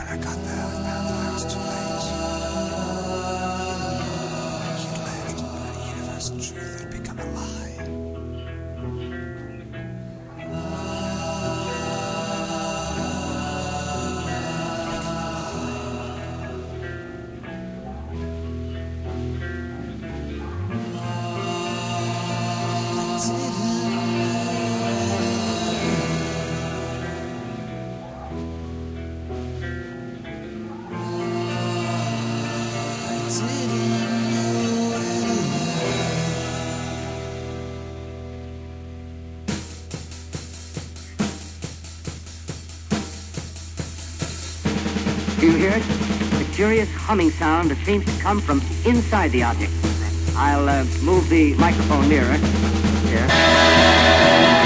I got there, I found that I was too late. He'd left, and the universal truth had become a lie. Do you hear it? A curious humming sound that seems to come from inside the object. I'll move the microphone nearer. Here.